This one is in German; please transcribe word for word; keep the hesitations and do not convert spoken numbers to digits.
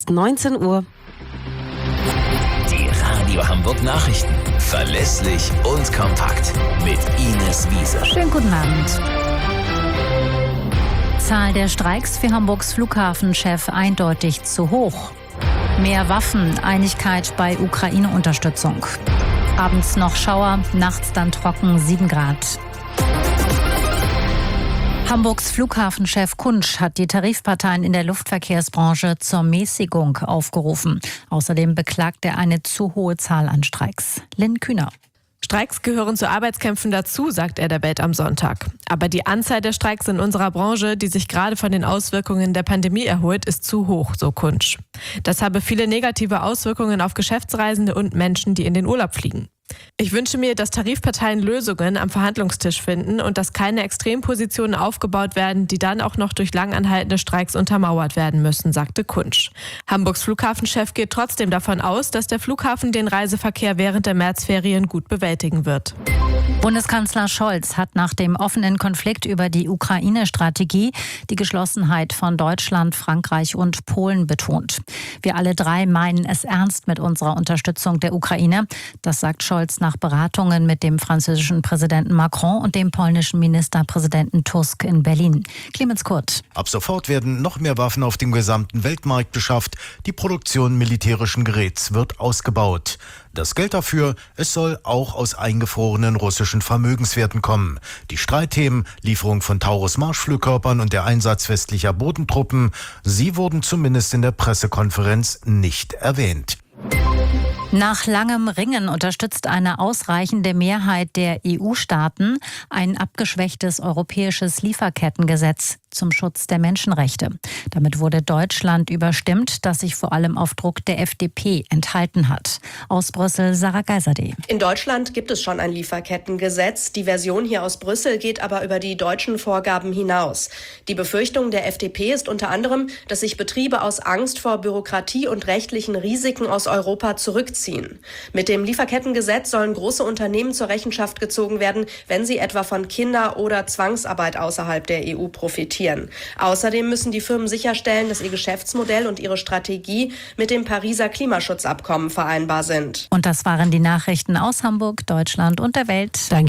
ist neunzehn Uhr. Die Radio Hamburg Nachrichten. Verlässlich und kompakt. Mit Ines Wiese. Schönen guten Abend. Zahl der Streiks für Hamburgs Flughafenchef eindeutig zu hoch. Mehr Waffen, Einigkeit bei Ukraine-Unterstützung. Abends noch Schauer, nachts dann trocken, sieben Grad. Hamburgs Flughafenchef Kunsch hat die Tarifparteien in der Luftverkehrsbranche zur Mäßigung aufgerufen. Außerdem beklagt er eine zu hohe Zahl an Streiks. Lynn Kühner. Streiks gehören zu Arbeitskämpfen dazu, sagt er der Welt am Sonntag. Aber die Anzahl der Streiks in unserer Branche, die sich gerade von den Auswirkungen der Pandemie erholt, ist zu hoch, so Kunsch. Das habe viele negative Auswirkungen auf Geschäftsreisende und Menschen, die in den Urlaub fliegen. Ich wünsche mir, dass Tarifparteien Lösungen am Verhandlungstisch finden und dass keine Extrempositionen aufgebaut werden, die dann auch noch durch langanhaltende Streiks untermauert werden müssen, sagte Kunsch. Hamburgs Flughafenchef geht trotzdem davon aus, dass der Flughafen den Reiseverkehr während der Märzferien gut bewältigen wird. Bundeskanzler Scholz hat nach dem offenen Konflikt über die Ukraine-Strategie die Geschlossenheit von Deutschland, Frankreich und Polen betont. Wir alle drei meinen es ernst mit unserer Unterstützung der Ukraine. Das sagt Scholz nach Beratungen mit dem französischen Präsidenten Macron und dem polnischen Ministerpräsidenten Tusk in Berlin. Clemens Kurt. Ab sofort werden noch mehr Waffen auf dem gesamten Weltmarkt beschafft. Die Produktion militärischen Geräts wird ausgebaut. Das Geld dafür, es soll auch aus eingefrorenen russischen Vermögenswerten kommen. Die Streitthemen, Lieferung von Taurus-Marschflugkörpern und der Einsatz westlicher Bodentruppen, sie wurden zumindest in der Pressekonferenz nicht erwähnt. Nach langem Ringen unterstützt eine ausreichende Mehrheit der E U-Staaten ein abgeschwächtes europäisches Lieferkettengesetz zum Schutz der Menschenrechte. Damit wurde Deutschland überstimmt, das sich vor allem auf Druck der F D P enthalten hat. Aus Brüssel, Sarah Geiserde. In Deutschland gibt es schon ein Lieferkettengesetz. Die Version hier aus Brüssel geht aber über die deutschen Vorgaben hinaus. Die Befürchtung der F D P ist unter anderem, dass sich Betriebe aus Angst vor Bürokratie und rechtlichen Risiken aus Europa zurückziehen. Mit dem Lieferkettengesetz sollen große Unternehmen zur Rechenschaft gezogen werden, wenn sie etwa von Kinder- oder Zwangsarbeit außerhalb der E U profitieren. Außerdem müssen die Firmen sicherstellen, dass ihr Geschäftsmodell und ihre Strategie mit dem Pariser Klimaschutzabkommen vereinbar sind. Und das waren die Nachrichten aus Hamburg, Deutschland und der Welt. Danke.